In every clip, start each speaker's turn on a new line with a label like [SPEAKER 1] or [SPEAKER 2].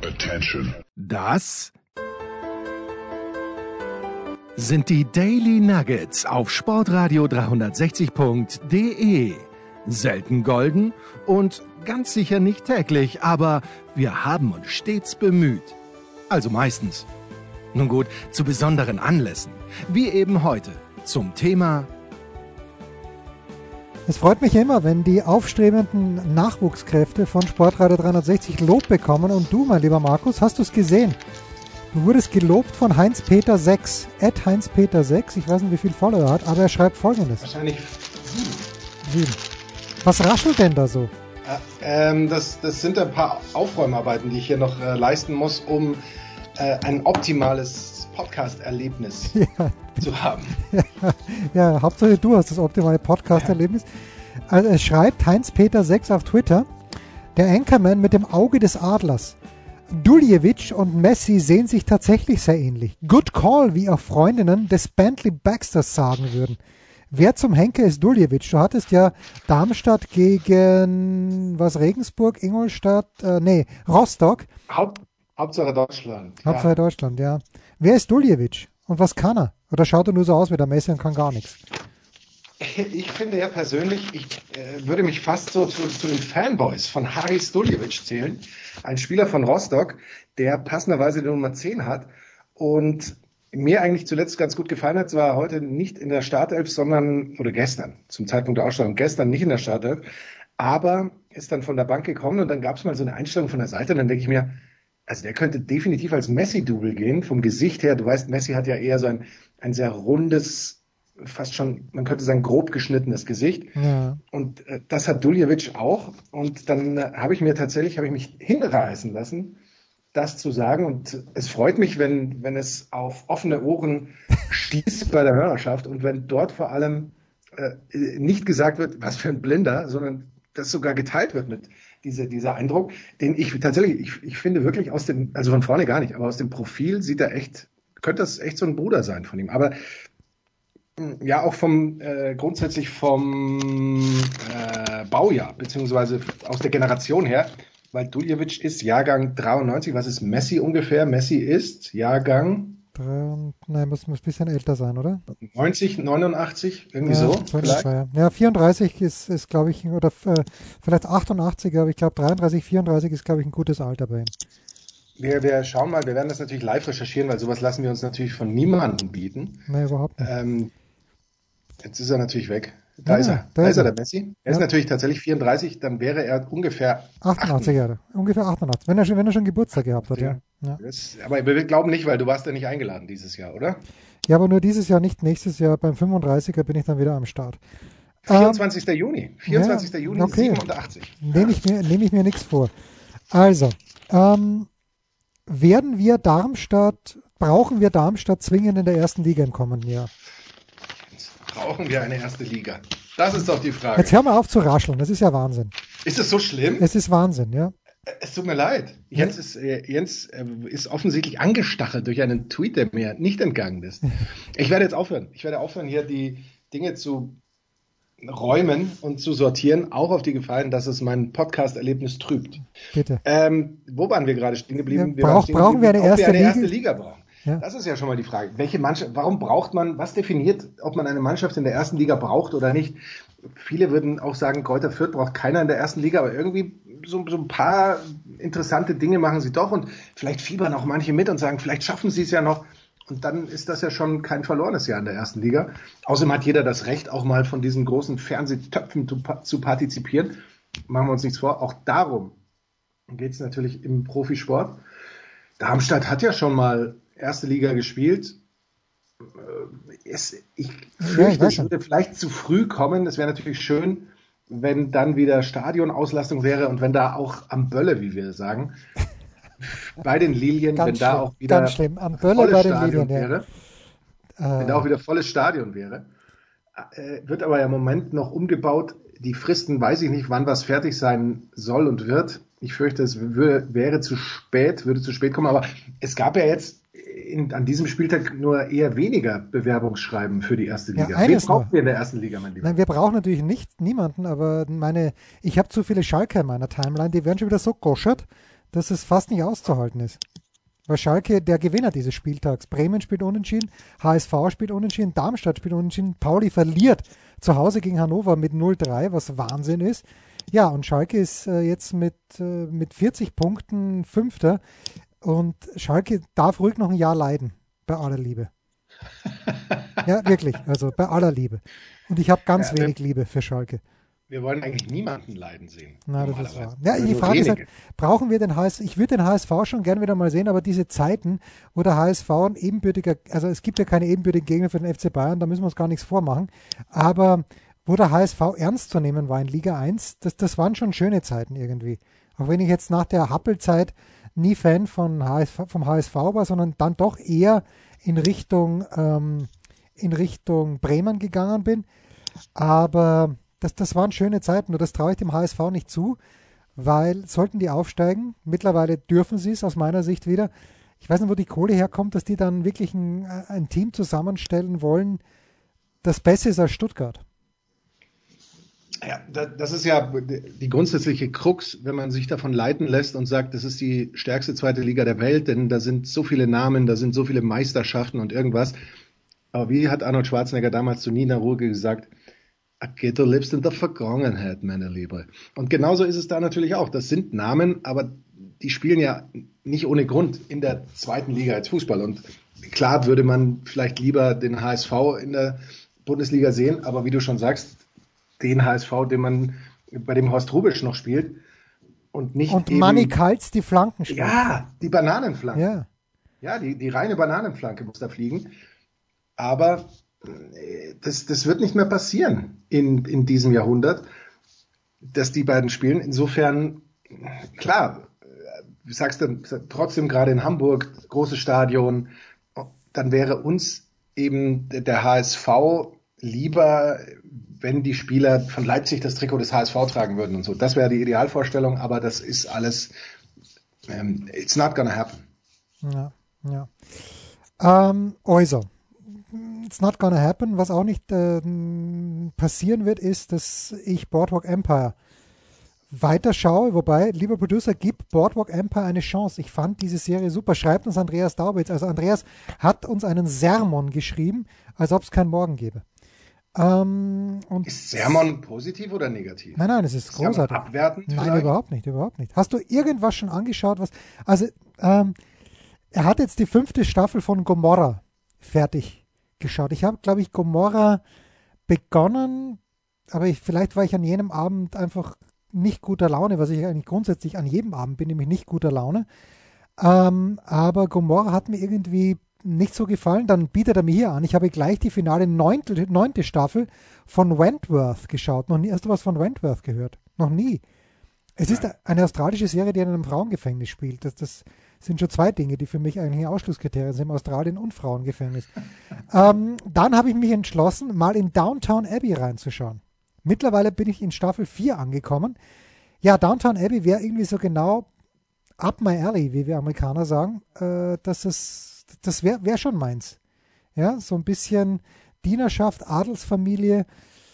[SPEAKER 1] Attention.
[SPEAKER 2] Das sind die Daily Nuggets auf Sportradio 360.de. Selten golden und ganz sicher nicht täglich, aber wir haben uns stets bemüht. Also meistens. Nun gut, zu besonderen Anlässen, wie eben heute, zum Thema.
[SPEAKER 3] Es freut mich immer, wenn die aufstrebenden Nachwuchskräfte von Sportradio 360 Lob bekommen. Und du, mein lieber Markus, hast du es gesehen? Du wurdest gelobt von Heinz-Peter 6, @Heinz-Peter 6. Ich weiß nicht, wie viel Follower er hat, aber er schreibt Folgendes.
[SPEAKER 4] Wahrscheinlich
[SPEAKER 3] 7. Was raschelt denn da so?
[SPEAKER 4] Das sind ein paar Aufräumarbeiten, die ich hier noch leisten muss, um ein optimales Podcast-Erlebnis zu haben.
[SPEAKER 3] Ja, Hauptsache du hast das optimale Podcast-Erlebnis. Also es schreibt Heinz-Peter 6 auf Twitter, der Anchorman mit dem Auge des Adlers. Duljevic und Messi sehen sich tatsächlich sehr ähnlich. Good call, wie auch Freundinnen des Bentley Baxters sagen würden. Wer zum Henker ist Duljevic? Du hattest ja Darmstadt gegen Regensburg, Ingolstadt, Rostock.
[SPEAKER 4] Hauptsache Deutschland.
[SPEAKER 3] Hauptsache Deutschland, ja. Wer ist Duljevic und was kann er? Oder schaut er nur so aus wie der Messi und kann gar nichts?
[SPEAKER 4] Ich finde ja persönlich, ich würde mich fast so zu den Fanboys von Haris Duljevic zählen. Ein Spieler von Rostock, der passenderweise die Nummer 10 hat und mir eigentlich zuletzt ganz gut gefallen hat. Zwar heute nicht in der Startelf, oder gestern, zum Zeitpunkt der Ausstellung, gestern nicht in der Startelf, aber ist dann von der Bank gekommen und dann gab es mal so eine Einstellung von der Seite und dann denke ich mir, also der könnte definitiv als Messi-Double gehen, vom Gesicht her. Du weißt, Messi hat ja eher so ein sehr rundes, fast schon, man könnte sagen, grob geschnittenes Gesicht. Ja. Und das hat Duljevic auch. Und dann habe ich mich hinreißen lassen, das zu sagen. Und es freut mich, wenn es auf offene Ohren stieß bei der Hörerschaft und wenn dort vor allem nicht gesagt wird, was für ein Blinder, sondern das sogar geteilt wird mit dieser Eindruck, den ich finde wirklich also von vorne gar nicht, aber aus dem Profil könnte das echt so ein Bruder sein von ihm. Aber ja, auch grundsätzlich vom Baujahr, beziehungsweise aus der Generation her, weil Duljevic ist Jahrgang 93, was ist Messi ungefähr? Messi ist Jahrgang...
[SPEAKER 3] muss ein bisschen älter sein, oder?
[SPEAKER 4] 90, 89, irgendwie so.
[SPEAKER 3] Vielleicht. Ja, 34 ist glaube ich, oder vielleicht 88, aber ich glaube 33, 34 ist, glaube ich, ein gutes Alter bei ihm.
[SPEAKER 4] Wir schauen mal, wir werden das natürlich live recherchieren, weil sowas lassen wir uns natürlich von niemandem bieten.
[SPEAKER 3] Nee, überhaupt nicht.
[SPEAKER 4] Jetzt ist er natürlich weg. Da ist er, der Messi. Er ist natürlich tatsächlich 34, dann wäre er ungefähr
[SPEAKER 3] 88 Jahre. Ungefähr 88, wenn er schon Geburtstag gehabt hat, ja.
[SPEAKER 4] Aber wir glauben nicht, weil du warst ja nicht eingeladen dieses Jahr, oder?
[SPEAKER 3] Ja, aber nur dieses Jahr, nicht nächstes Jahr. Beim 35er bin ich dann wieder am Start.
[SPEAKER 4] 24. Juni. 24. Juni, okay. 87.
[SPEAKER 3] Nehme ich mir nichts vor. Also, brauchen wir Darmstadt zwingend in der ersten Liga im kommenden Jahr?
[SPEAKER 4] Brauchen wir eine erste Liga? Das ist doch die Frage.
[SPEAKER 3] Jetzt hör mal auf zu rascheln, das ist ja Wahnsinn.
[SPEAKER 4] Ist es so schlimm?
[SPEAKER 3] Es ist Wahnsinn, ja.
[SPEAKER 4] Es tut mir leid. Jens ist offensichtlich angestachelt durch einen Tweet, der mir nicht entgangen ist. Ich werde jetzt aufhören. Hier die Dinge zu räumen und zu sortieren, auch auf die Gefallen, dass es mein Podcast-Erlebnis trübt.
[SPEAKER 3] Bitte.
[SPEAKER 4] Wo waren wir gerade stehen geblieben?
[SPEAKER 3] Brauchen wir eine erste
[SPEAKER 4] Liga brauchen?
[SPEAKER 3] Ja.
[SPEAKER 4] Das ist ja schon mal die Frage. Welche Mannschaft, warum braucht man, was definiert, ob man eine Mannschaft in der ersten Liga braucht oder nicht? Viele würden auch sagen, Greuther Fürth braucht keiner in der ersten Liga, aber irgendwie so ein paar interessante Dinge machen sie doch und vielleicht fiebern auch manche mit und sagen, vielleicht schaffen sie es ja noch. Und dann ist das ja schon kein verlorenes Jahr in der ersten Liga. Außerdem hat jeder das Recht, auch mal von diesen großen Fernsehtöpfen zu partizipieren. Machen wir uns nichts vor. Auch darum geht es natürlich im Profisport. Darmstadt hat ja schon mal erste Liga gespielt. Ich fürchte, es würde vielleicht zu früh kommen. Es wäre natürlich schön, wenn dann wieder Stadionauslastung wäre und wenn da auch am Bölle, wie wir sagen, bei den Lilien, wenn da auch wieder volles Stadion wäre. Wenn da auch wieder volles Stadion wäre. Wird aber ja im Moment noch umgebaut. Die Fristen weiß ich nicht, wann was fertig sein soll und wird. Ich fürchte, es würde zu spät kommen. Aber es gab ja jetzt an diesem Spieltag nur eher weniger Bewerbungsschreiben für die erste Liga. Wen brauchen wir in der ersten Liga, mein Lieber?
[SPEAKER 3] Nein, wir brauchen natürlich niemanden, aber ich habe zu viele Schalker in meiner Timeline, die werden schon wieder so goschert, dass es fast nicht auszuhalten ist. Weil Schalke der Gewinner dieses Spieltags. Bremen spielt unentschieden, HSV spielt unentschieden, Darmstadt spielt unentschieden, Pauli verliert zu Hause gegen Hannover mit 0-3, was Wahnsinn ist. Ja, und Schalke ist jetzt mit 40 Punkten Fünfter und Schalke darf ruhig noch ein Jahr leiden, bei aller Liebe. Ja, wirklich, also bei aller Liebe. Und ich habe ganz wenig Liebe für Schalke.
[SPEAKER 4] Wir wollen eigentlich niemanden leiden sehen.
[SPEAKER 3] Na, das ist wahr. Ja, die Frage ist halt, brauchen wir den HSV? Ich würde den HSV schon gern wieder mal sehen, aber diese Zeiten, wo der HSV ein ebenbürtiger, also es gibt ja keine ebenbürtigen Gegner für den FC Bayern, da müssen wir uns gar nichts vormachen, aber wo der HSV ernst zu nehmen war in Liga 1, das waren schon schöne Zeiten irgendwie. Auch wenn ich jetzt nach der Happel-Zeit nie Fan vom HSV war, sondern dann doch eher in Richtung Bremen gegangen bin. Aber das waren schöne Zeiten und das traue ich dem HSV nicht zu, weil sollten die aufsteigen, mittlerweile dürfen sie es aus meiner Sicht wieder. Ich weiß nicht, wo die Kohle herkommt, dass die dann wirklich ein Team zusammenstellen wollen, das besser ist als Stuttgart.
[SPEAKER 4] Ja, das ist ja die grundsätzliche Krux, wenn man sich davon leiten lässt und sagt, das ist die stärkste zweite Liga der Welt, denn da sind so viele Namen, da sind so viele Meisterschaften und irgendwas. Aber wie hat Arnold Schwarzenegger damals zu Nina Ruge gesagt, du lebst in der Vergangenheit, meine Liebe. Und genauso ist es da natürlich auch. Das sind Namen, aber die spielen ja nicht ohne Grund in der zweiten Liga als Fußball. Und klar würde man vielleicht lieber den HSV in der Bundesliga sehen, aber wie du schon sagst, den HSV, bei dem Horst Hrubesch noch spielt und nicht
[SPEAKER 3] und Manni Kals die Flanken spielt.
[SPEAKER 4] Ja, die Bananenflanke. Ja, die reine Bananenflanke muss da fliegen. Aber das wird nicht mehr passieren in diesem Jahrhundert, dass die beiden spielen. Insofern, klar, du sagst dann trotzdem gerade in Hamburg, großes Stadion, dann wäre uns eben der HSV lieber, wenn die Spieler von Leipzig das Trikot des HSV tragen würden und so. Das wäre die Idealvorstellung, aber das ist alles, it's not gonna happen.
[SPEAKER 3] Ja. Also, it's not gonna happen. Was auch nicht passieren wird, ist, dass ich Boardwalk Empire weiterschaue. Wobei, lieber Producer, gib Boardwalk Empire eine Chance. Ich fand diese Serie super. Schreibt uns Andreas Daubitz. Also Andreas hat uns einen Sermon geschrieben, als ob es keinen Morgen gäbe.
[SPEAKER 4] Ist Sermon positiv oder negativ?
[SPEAKER 3] Nein, es ist großartig.
[SPEAKER 4] Abwertend
[SPEAKER 3] Nein,
[SPEAKER 4] vielleicht?
[SPEAKER 3] überhaupt nicht. Hast du irgendwas schon angeschaut? Also, er hat jetzt die 5. Staffel von Gomorra fertig geschaut. Ich habe, glaube ich, Gomorra begonnen, aber vielleicht war ich an jenem Abend einfach nicht guter Laune, was ich eigentlich grundsätzlich an jedem Abend bin, nämlich nicht guter Laune. Aber Gomorra hat mir irgendwie nicht so gefallen. Dann bietet er mir hier an. Ich habe gleich die finale 9. Staffel von Wentworth geschaut. Noch nie. Hast du was von Wentworth gehört? Noch nie. Es ist eine australische Serie, die in einem Frauengefängnis spielt. Das sind schon 2 Dinge, die für mich eigentlich Ausschlusskriterien sind, Australien und Frauengefängnis. Dann habe ich mich entschlossen, mal in Downton Abbey reinzuschauen. Mittlerweile bin ich in Staffel 4 angekommen. Ja, Downton Abbey wäre irgendwie so genau up my alley, wie wir Amerikaner sagen. Das wäre schon meins. Ja, so ein bisschen Dienerschaft, Adelsfamilie,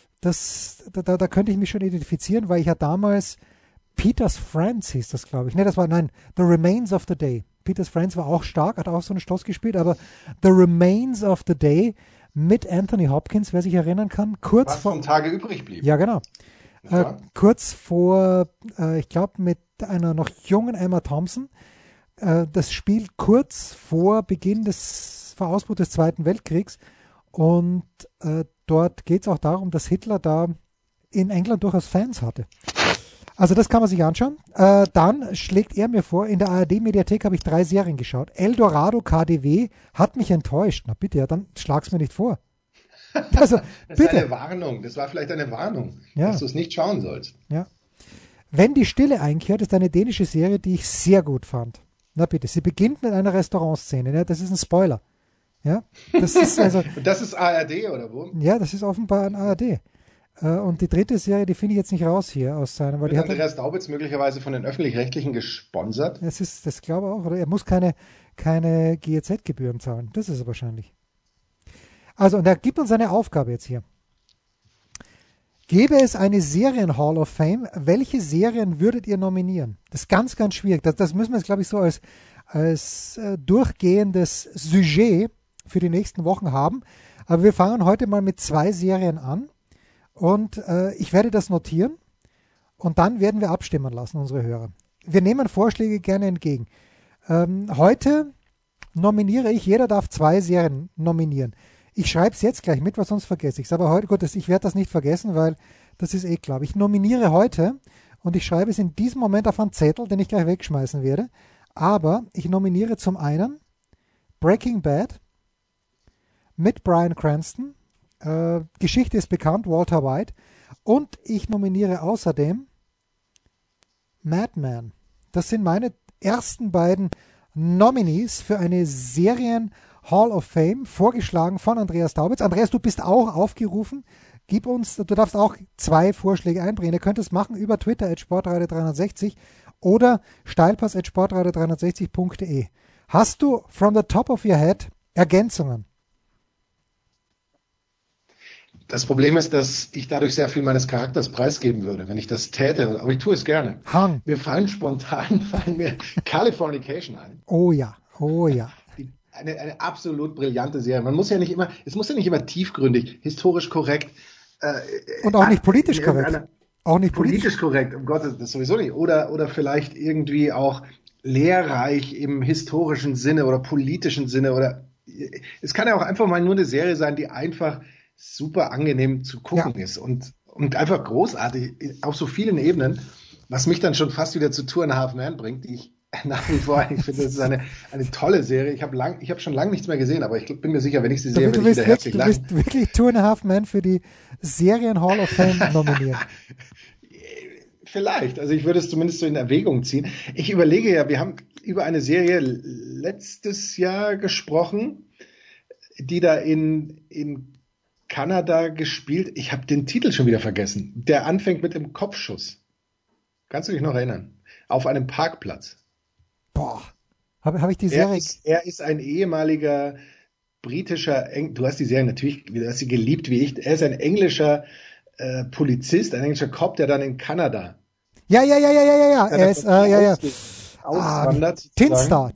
[SPEAKER 3] da könnte ich mich schon identifizieren, weil ich ja damals Peter's Friends hieß das, glaube ich. The Remains of the Day. Peter's Friends war auch stark, hat auch so einen Stoß gespielt, aber The Remains of the Day mit Anthony Hopkins, wer sich erinnern kann,
[SPEAKER 4] Was vom Tage übrig blieb.
[SPEAKER 3] Ja, genau. Kurz vor, ich glaube, mit einer noch jungen Emma Thompson. Das spielt kurz vor Ausbruch des Zweiten Weltkriegs und dort geht es auch darum, dass Hitler da in England durchaus Fans hatte. Also das kann man sich anschauen. Dann schlägt er mir vor, in der ARD-Mediathek habe ich 3 Serien geschaut. Eldorado KDW hat mich enttäuscht. Na bitte, ja, dann schlag's mir nicht vor. Also,
[SPEAKER 4] das
[SPEAKER 3] bitte.
[SPEAKER 4] ist eine Warnung. Das war vielleicht eine Warnung, dass du es nicht schauen sollst.
[SPEAKER 3] Ja. Wenn die Stille einkehrt, ist eine dänische Serie, die ich sehr gut fand. Na bitte, sie beginnt mit einer Restaurantszene. Ne? Das ist ein Spoiler. Ja, das ist also.
[SPEAKER 4] Das ist ARD oder wo?
[SPEAKER 3] Ja, das ist offenbar ein ARD. Und die 3. Serie, die finde ich jetzt nicht raus hier aus seinem.
[SPEAKER 4] Wird Andreas Daubitz möglicherweise von den Öffentlich-Rechtlichen gesponsert?
[SPEAKER 3] Das glaube ich auch. Oder er muss keine GEZ-Gebühren zahlen. Das ist es wahrscheinlich. Also, und er gibt uns eine Aufgabe jetzt hier. Gäbe es eine Serien-Hall of Fame, welche Serien würdet ihr nominieren? Das ist ganz, ganz schwierig. Das müssen wir jetzt, glaube ich, so als durchgehendes Sujet für die nächsten Wochen haben. Aber wir fangen heute mal mit 2 Serien an. Und ich werde das notieren. Und dann werden wir abstimmen lassen, unsere Hörer. Wir nehmen Vorschläge gerne entgegen. Heute nominiere ich, jeder darf 2 Serien nominieren. Ich schreibe es jetzt gleich mit, weil sonst vergesse ich es. Aber heute, gut, ich werde das nicht vergessen, weil das ist klar. Ich nominiere heute und ich schreibe es in diesem Moment auf einen Zettel, den ich gleich wegschmeißen werde. Aber ich nominiere zum einen Breaking Bad mit Bryan Cranston. Geschichte ist bekannt, Walter White. Und ich nominiere außerdem Mad Men. Das sind meine ersten beiden Nominees für eine Serien Hall of Fame, vorgeschlagen von Andreas Daubitz. Andreas, du bist auch aufgerufen. Du darfst auch 2 Vorschläge einbringen. Ihr könnt es machen über Twitter @sportradio360 oder steilpass@sportradio360.de. Hast du from the top of your head Ergänzungen?
[SPEAKER 4] Das Problem ist, dass ich dadurch sehr viel meines Charakters preisgeben würde, wenn ich das täte. Aber ich tue es gerne. Mir fallen mir Californication ein.
[SPEAKER 3] Oh ja, oh ja.
[SPEAKER 4] Eine absolut brillante Serie. Es muss ja nicht immer tiefgründig, historisch korrekt.
[SPEAKER 3] Und auch nicht politisch korrekt.
[SPEAKER 4] Auch nicht politisch korrekt, um Gottes Willen, das sowieso nicht. Oder vielleicht irgendwie auch lehrreich im historischen Sinne oder politischen Sinne. Oder es kann ja auch einfach mal nur eine Serie sein, die einfach super angenehm zu gucken ist und einfach großartig auf so vielen Ebenen, was mich dann schon fast wieder zu Two and a Half Men bringt, die ich nach wie vor, ich finde, das ist eine tolle Serie. Ich habe schon lange nichts mehr gesehen, aber ich bin mir sicher, wenn ich sie sehe, werde ich wieder herzlich lachen.
[SPEAKER 3] Du wirst wirklich Two and a Half Men für die Serien Hall of Fame nominieren.
[SPEAKER 4] Vielleicht, also ich würde es zumindest so in Erwägung ziehen. Ich überlege ja, wir haben über eine Serie letztes Jahr gesprochen, die da in Kanada gespielt. Ich habe den Titel schon wieder vergessen. Der anfängt mit dem Kopfschuss. Kannst du dich noch erinnern? Auf einem Parkplatz.
[SPEAKER 3] Boah, habe ich die Serie...
[SPEAKER 4] Er ist ein ehemaliger britischer... Du hast die Serie natürlich, du hast sie geliebt wie ich. Er ist ein englischer Polizist, ein englischer Cop, der dann in Kanada...
[SPEAKER 3] Ja. Er ist...
[SPEAKER 4] auswandert.
[SPEAKER 3] Tinstar.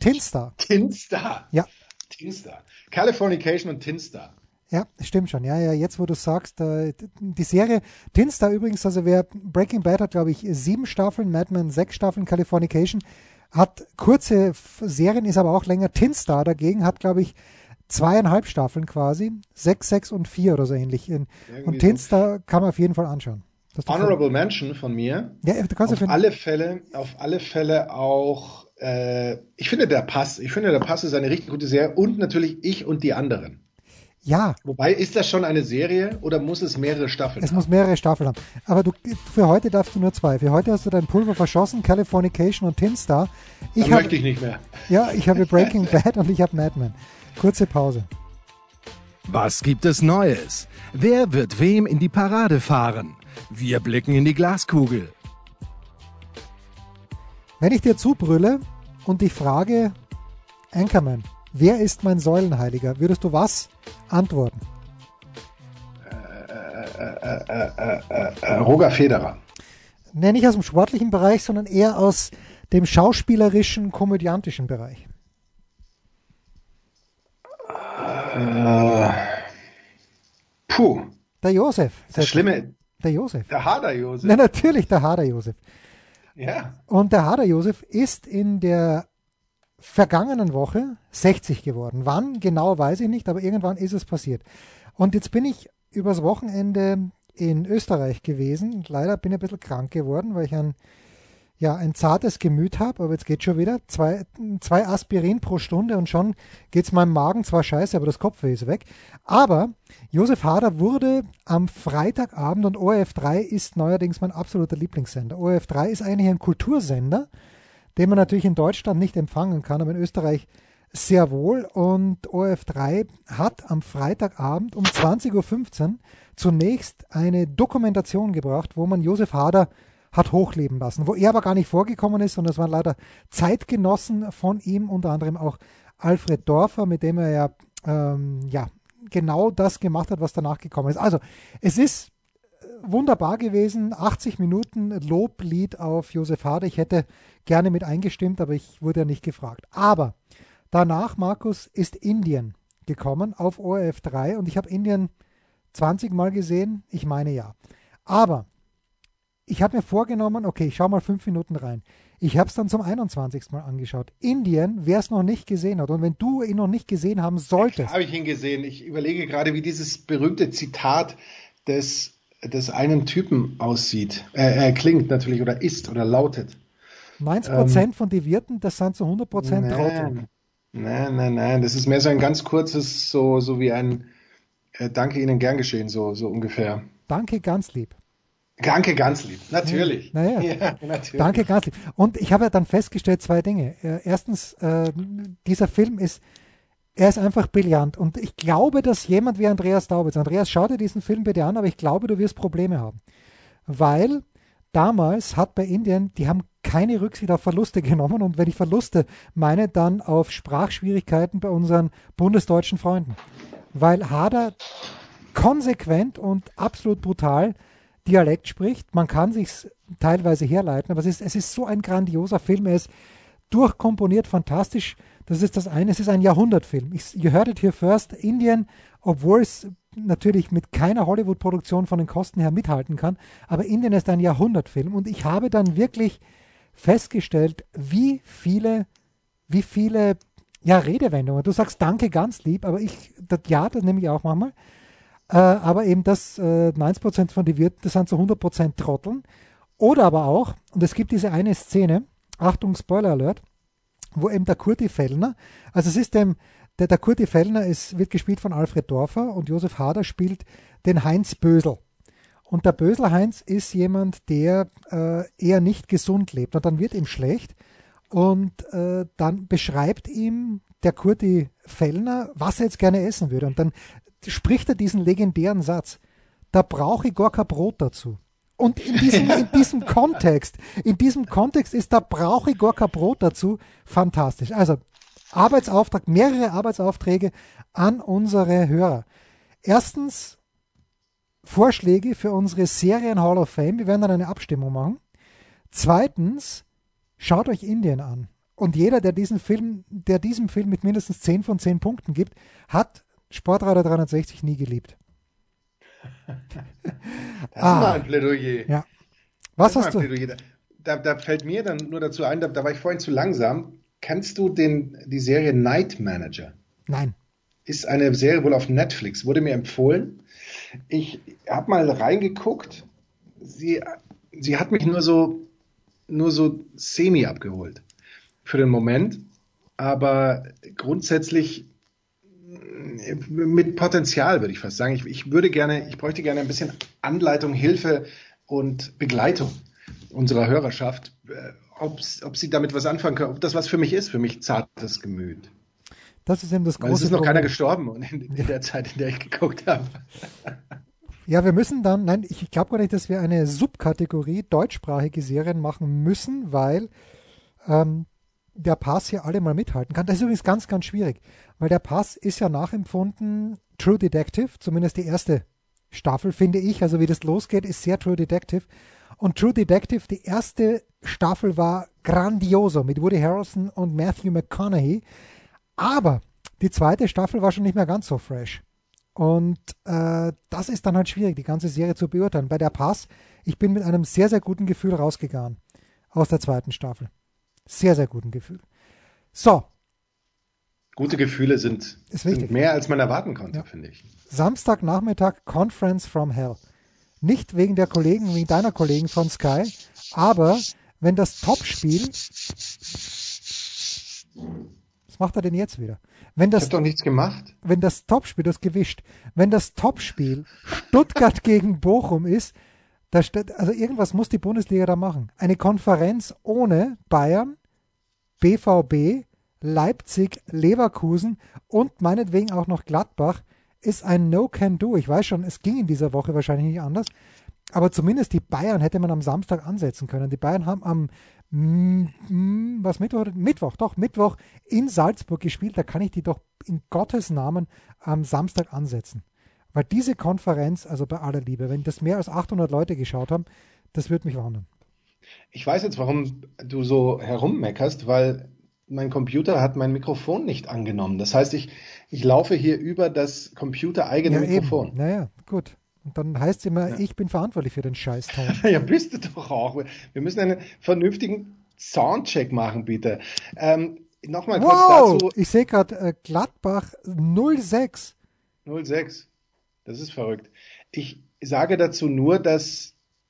[SPEAKER 4] Ja. Tinstar. Californication und Tinstar.
[SPEAKER 3] Ja, stimmt schon. Ja, jetzt wo du sagst, die Serie Tinstar übrigens, also wer Breaking Bad hat, glaube ich, 7 Staffeln, Mad Men 6 Staffeln, Californication hat kurze Serien, ist aber auch länger. Tinstar dagegen hat, glaube ich, 2,5 Staffeln quasi, 6 und 4 oder so ähnlich. Und Tinstar kann man auf jeden Fall anschauen.
[SPEAKER 4] Honorable Mention von mir.
[SPEAKER 3] Ja, du kannst
[SPEAKER 4] auf alle Fälle auch, ich finde, der Pass ist eine richtig gute Serie und natürlich Ich und die anderen.
[SPEAKER 3] Ja.
[SPEAKER 4] Wobei, ist das schon eine Serie oder muss es mehrere Staffeln haben?
[SPEAKER 3] Es muss mehrere Staffeln haben. Aber für heute darfst du nur 2. Für heute hast du dein Pulver verschossen, Californication und Tinstar.
[SPEAKER 4] Möchte ich nicht mehr.
[SPEAKER 3] Ja, ich habe Breaking Bad und ich habe Mad Men. Kurze Pause.
[SPEAKER 2] Was gibt es Neues? Wer wird wem in die Parade fahren? Wir blicken in die Glaskugel.
[SPEAKER 3] Wenn ich dir zubrülle und dich frage, Anchorman, wer ist mein Säulenheiliger? Würdest du was antworten?
[SPEAKER 4] Roger Federer.
[SPEAKER 3] Nee, nicht aus dem sportlichen Bereich, sondern eher aus dem schauspielerischen, komödiantischen Bereich. Der Josef.
[SPEAKER 4] Das Schlimme.
[SPEAKER 3] Der Josef.
[SPEAKER 4] Der Hader-Josef.
[SPEAKER 3] Na, natürlich der Hader-Josef.
[SPEAKER 4] Ja.
[SPEAKER 3] Und der Hader-Josef ist in der vergangenen Woche 60 geworden. Wann genau, weiß ich nicht, aber irgendwann ist es passiert. Und jetzt bin ich übers Wochenende in Österreich gewesen. Leider bin ich ein bisschen krank geworden, weil ich ein zartes Gemüt habe, aber jetzt geht schon wieder. Zwei Aspirin pro Stunde und schon geht es meinem Magen zwar scheiße, aber das Kopfweh ist weg. Aber Josef Hader wurde am Freitagabend, und ORF3 ist neuerdings mein absoluter Lieblingssender. ORF3 ist eigentlich ein Kultursender, den man natürlich in Deutschland nicht empfangen kann, aber in Österreich sehr wohl. Und ORF3 hat am Freitagabend um 20.15 Uhr zunächst eine Dokumentation gebracht, wo man Josef Hader hat hochleben lassen, wo er aber gar nicht vorgekommen ist, sondern es waren leider Zeitgenossen von ihm, unter anderem auch Alfred Dorfer, mit dem er genau das gemacht hat, was danach gekommen ist. Also es ist wunderbar gewesen. 80 Minuten Loblied auf Josef Hader. Ich hätte gerne mit eingestimmt, aber ich wurde ja nicht gefragt. Aber danach, Markus, ist Indien gekommen auf ORF 3 und ich habe Indien 20 Mal gesehen. Ich meine ja. Aber ich habe mir vorgenommen, okay, ich schaue mal 5 Minuten rein. Ich habe es dann zum 21. Mal angeschaut. Indien, wer es noch nicht gesehen hat und wenn du ihn noch nicht gesehen haben solltest.
[SPEAKER 4] Habe ich ihn gesehen. Ich überlege gerade, wie dieses berühmte Zitat des einen Typen aussieht. Klingt natürlich oder ist oder lautet.
[SPEAKER 3] 90% von den Wirten, das sind zu 100% Trottel.
[SPEAKER 4] Nein. Das ist mehr so ein ganz kurzes, so wie ein Danke Ihnen, gern geschehen, so ungefähr.
[SPEAKER 3] Danke, ganz lieb.
[SPEAKER 4] Danke, ganz lieb, natürlich.
[SPEAKER 3] Naja,
[SPEAKER 4] ja, natürlich.
[SPEAKER 3] Danke, ganz lieb. Und ich habe ja dann festgestellt, 2 Dinge. Erstens, dieser Film ist einfach brillant. Und ich glaube, dass jemand wie Andreas Daubitz, Andreas, schau dir diesen Film bitte an, aber ich glaube, du wirst Probleme haben. Weil damals hat bei Indien, die haben keine Rücksicht auf Verluste genommen. Und wenn ich Verluste meine, dann auf Sprachschwierigkeiten bei unseren bundesdeutschen Freunden. Weil Hader konsequent und absolut brutal Dialekt spricht. Man kann sich teilweise herleiten, aber es ist so ein grandioser Film. Er ist durchkomponiert, fantastisch. Das ist das eine. Es ist ein Jahrhundertfilm. You heard it here first. Indien, obwohl es natürlich mit keiner Hollywood-Produktion von den Kosten her mithalten kann, aber Indien ist ein Jahrhundertfilm. Und ich habe dann wirklich festgestellt, wie viele Redewendungen. Du sagst Danke ganz lieb, aber das nehme ich auch manchmal. Aber eben das 90% von den Wirten, das sind zu 100% Trotteln. Oder aber auch, und es gibt diese eine Szene, Achtung, Spoiler Alert, wo eben der Kurti Fellner, also es ist der Kurti Fellner wird gespielt von Alfred Dorfer und Josef Hader spielt den Heinz Bösel. Und der Bösel Heinz ist jemand, der eher nicht gesund lebt und dann wird ihm schlecht und dann beschreibt ihm der Kurti Fellner, was er jetzt gerne essen würde und dann spricht er diesen legendären Satz, da brauche ich gar kein Brot dazu. Und in diesem Kontext ist, da brauche ich gar kein Brot dazu, fantastisch. Also Arbeitsauftrag, mehrere Arbeitsaufträge an unsere Hörer. Erstens Vorschläge für unsere Serien Hall of Fame. Wir werden dann eine Abstimmung machen. Zweitens, schaut euch Indien an. Und jeder, der diesem Film mit mindestens 10 von 10 Punkten gibt, hat Sportradar 360 nie geliebt.
[SPEAKER 4] Das war ein Plädoyer.
[SPEAKER 3] Ja. Was hast du?
[SPEAKER 4] Da fällt mir dann nur dazu ein, da war ich vorhin zu langsam. Kennst du die Serie Night Manager?
[SPEAKER 3] Nein.
[SPEAKER 4] Ist eine Serie wohl auf Netflix, wurde mir empfohlen. Ich habe mal reingeguckt. Sie hat mich nur so semi abgeholt für den Moment, aber grundsätzlich mit Potenzial, würde ich fast sagen. Ich bräuchte gerne ein bisschen Anleitung, Hilfe und Begleitung unserer Hörerschaft, ob sie damit was anfangen können, ob das was für mich ist, für mich zartes Gemüt.
[SPEAKER 3] Das ist eben das große
[SPEAKER 4] Weil es ist noch
[SPEAKER 3] Problem.
[SPEAKER 4] keiner gestorben in der Zeit, in der ich geguckt habe.
[SPEAKER 3] Ja, wir müssen dann, nein, ich glaube gar nicht, dass wir eine Subkategorie deutschsprachige Serien machen müssen, weil der Pass hier alle mal mithalten kann. Das ist übrigens ganz, ganz schwierig, weil der Pass ist ja nachempfunden True Detective, zumindest die erste Staffel, finde ich. Also wie das losgeht, ist sehr True Detective. Und True Detective, die erste Staffel war grandioso mit Woody Harrelson und Matthew McConaughey. Aber die zweite Staffel war schon nicht mehr ganz so fresh. Und das ist dann halt schwierig, die ganze Serie zu beurteilen. Bei der Pass, ich bin mit einem sehr, sehr guten Gefühl rausgegangen aus der zweiten Staffel. Sehr, sehr guten Gefühl. So.
[SPEAKER 4] Gute Gefühle sind mehr, als man erwarten konnte, finde ich.
[SPEAKER 3] Samstagnachmittag Conference from Hell. Nicht wegen wegen deiner Kollegen von Sky, aber wenn das Topspiel... Was macht er denn jetzt wieder?
[SPEAKER 4] Ich habe doch nichts gemacht.
[SPEAKER 3] Wenn das Topspiel, das gewischt, wenn das Topspiel Stuttgart gegen Bochum ist, also irgendwas muss die Bundesliga da machen. Eine Konferenz ohne Bayern, BVB, Leipzig, Leverkusen und meinetwegen auch noch Gladbach ist ein No-Can-Do. Ich weiß schon, es ging in dieser Woche wahrscheinlich nicht anders, aber zumindest die Bayern hätte man am Samstag ansetzen können. Die Bayern haben am Mittwoch in Salzburg gespielt. Da kann ich die doch in Gottes Namen am Samstag ansetzen. Weil diese Konferenz, also bei aller Liebe, wenn das mehr als 800 Leute geschaut haben, das würde mich wundern.
[SPEAKER 4] Ich weiß jetzt, warum du so herummeckerst, weil mein Computer hat mein Mikrofon nicht angenommen. Das heißt, ich laufe hier über das computereigene Mikrofon.
[SPEAKER 3] Eben. Naja, gut. Und dann heißt es immer, ich bin verantwortlich für den Scheißton.
[SPEAKER 4] Ja, bist du doch auch. Wir müssen einen vernünftigen Soundcheck machen, bitte. Nochmal kurz dazu.
[SPEAKER 3] Ich sehe gerade Gladbach 06.
[SPEAKER 4] 06. Das ist verrückt. Ich sage dazu nur, dass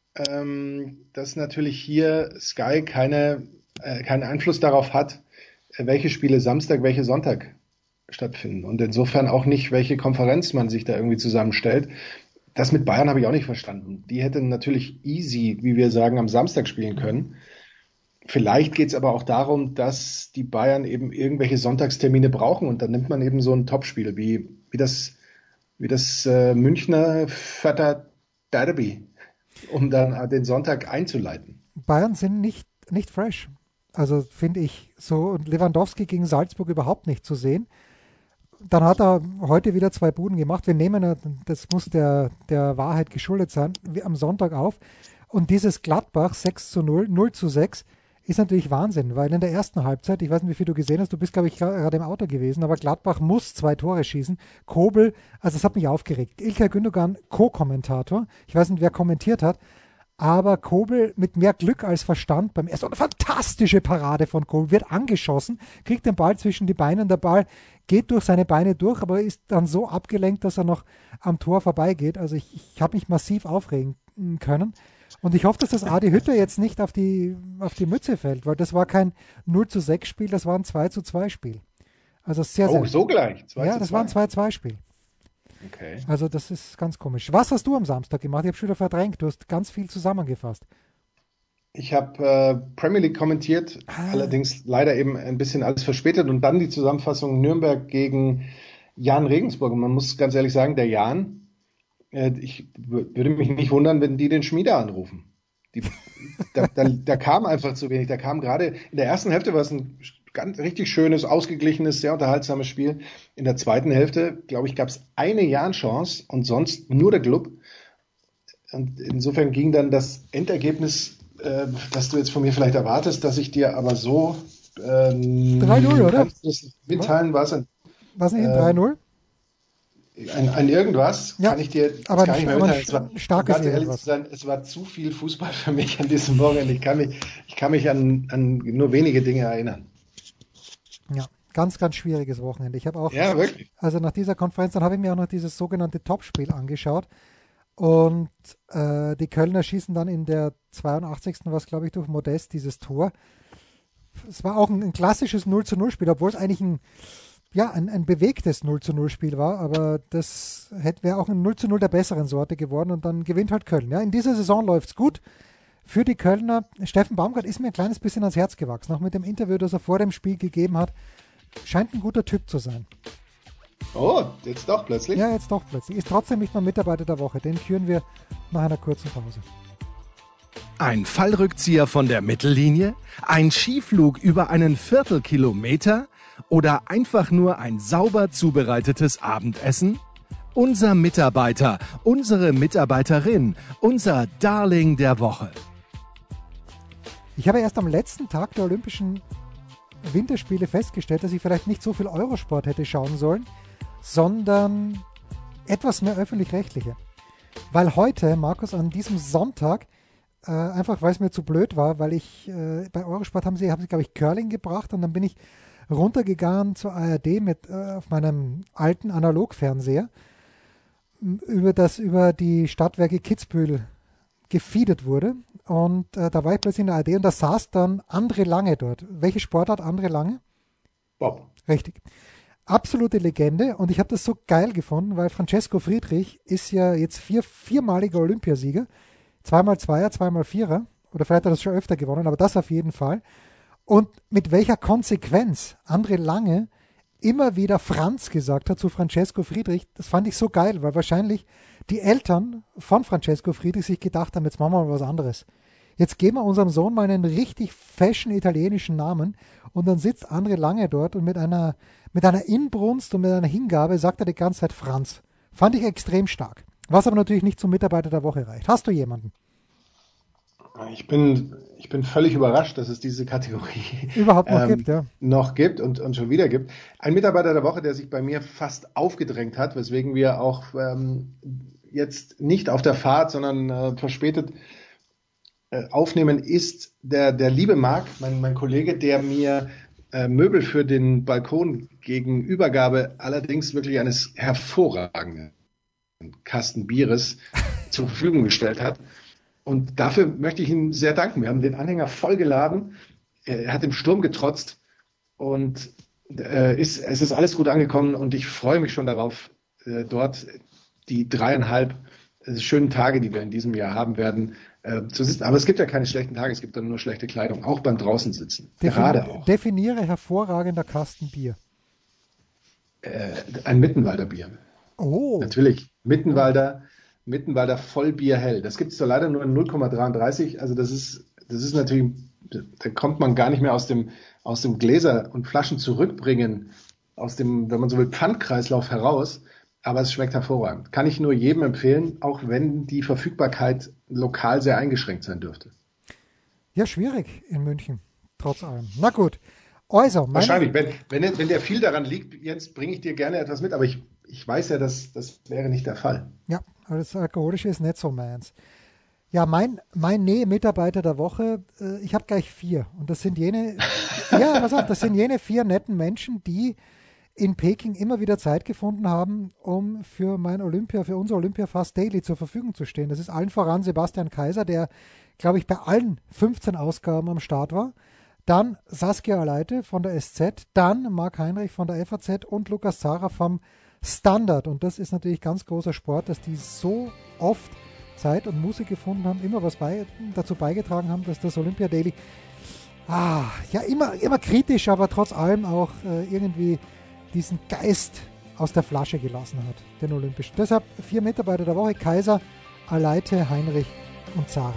[SPEAKER 4] natürlich hier Sky keinen Einfluss darauf hat, welche Spiele Samstag, welche Sonntag stattfinden. Und insofern auch nicht, welche Konferenz man sich da irgendwie zusammenstellt. Das mit Bayern habe ich auch nicht verstanden. Die hätten natürlich easy, wie wir sagen, am Samstag spielen können. Vielleicht geht es aber auch darum, dass die Bayern eben irgendwelche Sonntagstermine brauchen und dann nimmt man eben so ein Topspiel wie das Münchner Vater Derby, um dann den Sonntag einzuleiten.
[SPEAKER 3] Bayern sind nicht fresh. Also finde ich so, und Lewandowski gegen Salzburg überhaupt nicht zu sehen. Dann hat er heute wieder 2 Buden gemacht. Wir nehmen, das muss der Wahrheit geschuldet sein, am Sonntag auf. Und dieses Gladbach 6:0, 0:6 ist natürlich Wahnsinn, weil in der ersten Halbzeit, ich weiß nicht, wie viel du gesehen hast, du bist, glaube ich, gerade im Auto gewesen, aber Gladbach muss 2 Tore schießen. Kobel, also das hat mich aufgeregt. İlkay Gündogan, Co-Kommentator, ich weiß nicht, wer kommentiert hat, aber Kobel mit mehr Glück als Verstand beim ersten, eine fantastische Parade von Kobel, wird angeschossen, kriegt den Ball zwischen die Beine, der Ball geht durch seine Beine durch, aber ist dann so abgelenkt, dass er noch am Tor vorbeigeht. Also ich habe mich massiv aufregen können. Und ich hoffe, dass das Adi Hütter jetzt nicht auf die Mütze fällt, weil das war kein 0:6 Spiel, das war ein 2:2 Spiel. Also sehr, sehr.
[SPEAKER 4] Oh, so gleich? 2:2?
[SPEAKER 3] Ja, das war ein 2:2 Spiel.
[SPEAKER 4] Okay.
[SPEAKER 3] Also das ist ganz komisch. Was hast du am Samstag gemacht? Ich habe schon wieder verdrängt. Du hast ganz viel zusammengefasst.
[SPEAKER 4] Ich habe Premier League kommentiert, allerdings leider eben ein bisschen alles verspätet und dann die Zusammenfassung Nürnberg gegen Jahn Regensburg. Und man muss ganz ehrlich sagen, der Jahn, ich würde mich nicht wundern, wenn die den Schmieder anrufen. Da kam einfach zu wenig. Da kam gerade in der ersten Hälfte war es ein ganz richtig schönes, ausgeglichenes, sehr unterhaltsames Spiel. In der zweiten Hälfte, glaube ich, gab es eine Jahn-Chance und sonst nur der Club. Und insofern ging dann das Endergebnis, das du jetzt von mir vielleicht erwartest, dass ich dir aber so
[SPEAKER 3] 3:0, oder?
[SPEAKER 4] Kannst du das mitteilen, was
[SPEAKER 3] nicht ein 3:0?
[SPEAKER 4] Ein irgendwas,
[SPEAKER 3] ja,
[SPEAKER 4] kann ich dir
[SPEAKER 3] aber
[SPEAKER 4] gar nicht mehr mitteilen.
[SPEAKER 3] Es war starkes
[SPEAKER 4] Irgendwas. Es war zu viel Fußball für mich an diesem Wochenende. Ich kann mich an nur wenige Dinge erinnern.
[SPEAKER 3] Ja, ganz, ganz schwieriges Wochenende. Ich habe auch,
[SPEAKER 4] ja, wirklich.
[SPEAKER 3] Also nach dieser Konferenz, dann habe ich mir auch noch dieses sogenannte Topspiel angeschaut. Und die Kölner schießen dann in der 82. was, glaube ich, durch Modest dieses Tor. Es war auch ein klassisches 0:0 Spiel, obwohl es eigentlich ein bewegtes 0:0 Spiel war, aber das wäre auch ein 0:0 der besseren Sorte geworden und dann gewinnt halt Köln. Ja, in dieser Saison läuft es gut für die Kölner. Steffen Baumgart ist mir ein kleines bisschen ans Herz gewachsen, auch mit dem Interview, das er vor dem Spiel gegeben hat. Scheint ein guter Typ zu sein.
[SPEAKER 4] Oh, jetzt doch plötzlich?
[SPEAKER 3] Ja, jetzt doch plötzlich. Ist trotzdem nicht mal Mitarbeiter der Woche. Den küren wir nach einer kurzen Pause.
[SPEAKER 2] Ein Fallrückzieher von der Mittellinie? Ein Skiflug über einen Viertelkilometer? Oder einfach nur ein sauber zubereitetes Abendessen? Unser Mitarbeiter, unsere Mitarbeiterin, unser Darling der Woche.
[SPEAKER 3] Ich habe erst am letzten Tag der Olympischen Winterspiele festgestellt, dass ich vielleicht nicht so viel Eurosport hätte schauen sollen, sondern etwas mehr öffentlich-rechtliche. Weil heute, Markus, an diesem Sonntag, einfach weil es mir zu blöd war, weil ich bei Eurosport haben sie glaube ich, Curling gebracht und dann bin ich runtergegangen zur ARD auf meinem alten Analogfernseher, über die Stadtwerke Kitzbühel gefeedet wurde. Und da war ich plötzlich in der ARD und da saß dann André Lange dort. Welche Sportart André Lange?
[SPEAKER 4] Bob.
[SPEAKER 3] Richtig. Absolute Legende und ich habe das so geil gefunden, weil Francesco Friedrich ist ja jetzt viermaliger Olympiasieger. 2x Zweier, 2x Vierer. Oder vielleicht hat er das schon öfter gewonnen, aber das auf jeden Fall. Und mit welcher Konsequenz André Lange immer wieder Franz gesagt hat zu Francesco Friedrich, das fand ich so geil, weil wahrscheinlich die Eltern von Francesco Friedrich sich gedacht haben, jetzt machen wir mal was anderes. Jetzt geben wir unserem Sohn mal einen richtig fashion italienischen Namen und dann sitzt André Lange dort und mit einer Inbrunst und mit einer Hingabe sagt er die ganze Zeit Franz. Fand ich extrem stark. Was aber natürlich nicht zum Mitarbeiter der Woche reicht. Hast du jemanden?
[SPEAKER 4] Ich bin völlig überrascht, dass es diese Kategorie
[SPEAKER 3] Überhaupt noch gibt, ja.
[SPEAKER 4] noch gibt und schon wieder gibt. Ein Mitarbeiter der Woche, der sich bei mir fast aufgedrängt hat, weswegen wir auch jetzt nicht auf der Fahrt, sondern verspätet aufnehmen, ist der liebe Marc, mein Kollege, der mir Möbel für den Balkon gegen Übergabe allerdings wirklich eines hervorragenden Kasten Bieres zur Verfügung gestellt hat. Und dafür möchte ich ihm sehr danken. Wir haben den Anhänger vollgeladen. Er hat im Sturm getrotzt und es ist alles gut angekommen und ich freue mich schon darauf, dort die 3,5 schönen Tage, die wir in diesem Jahr haben werden, zu sitzen. Aber es gibt ja keine schlechten Tage, es gibt dann nur schlechte Kleidung, auch beim draußen sitzen. Gerade auch.
[SPEAKER 3] Definiere hervorragender Kasten Bier.
[SPEAKER 4] Ein Mittenwalder Bier.
[SPEAKER 3] Oh.
[SPEAKER 4] Natürlich, Mittenwalder Vollbier hell. Das gibt es zwar leider nur in 0,33, also das ist natürlich, da kommt man gar nicht mehr aus dem Gläser und Flaschen zurückbringen, aus dem, wenn man so will, Pfandkreislauf heraus, aber es schmeckt hervorragend. Kann ich nur jedem empfehlen, auch wenn die Verfügbarkeit lokal sehr eingeschränkt sein dürfte.
[SPEAKER 3] Ja, schwierig in München, trotz allem. Na gut. Also,
[SPEAKER 4] wahrscheinlich, wenn der viel daran liegt, Jens, bringe ich dir gerne etwas mit, aber ich weiß ja, das wäre nicht der Fall.
[SPEAKER 3] Ja, das Alkoholische ist nicht so meins. Ja, mein Mitarbeiter der Woche, ich habe gleich 4. Und das sind jene, ja, pass auf, das sind jene 4 netten Menschen, die in Peking immer wieder Zeit gefunden haben, um für unser Olympia Fast Daily zur Verfügung zu stehen. Das ist allen voran Sebastian Kaiser, der, glaube ich, bei allen 15 Ausgaben am Start war. Dann Saskia Aleite von der SZ, dann Marc Heinrich von der FAZ und Lukas Zara vom Standard. Und das ist natürlich ganz großer Sport, dass die so oft Zeit und Muße gefunden haben, immer was dazu beigetragen haben, dass das Olympia Daily ja immer kritisch, aber trotz allem auch irgendwie diesen Geist aus der Flasche gelassen hat, den Olympischen. Deshalb 4 Mitarbeiter der Woche: Kaiser, Aleite, Heinrich und Zara.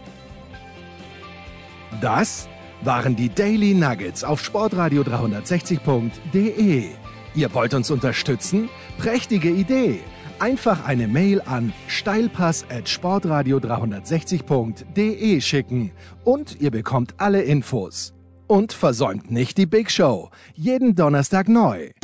[SPEAKER 2] Das waren die Daily Nuggets auf sportradio360.de. Ihr wollt uns unterstützen? Prächtige Idee! Einfach eine Mail an steilpass@sportradio360.de schicken und ihr bekommt alle Infos. Und versäumt nicht die Big Show. Jeden Donnerstag neu.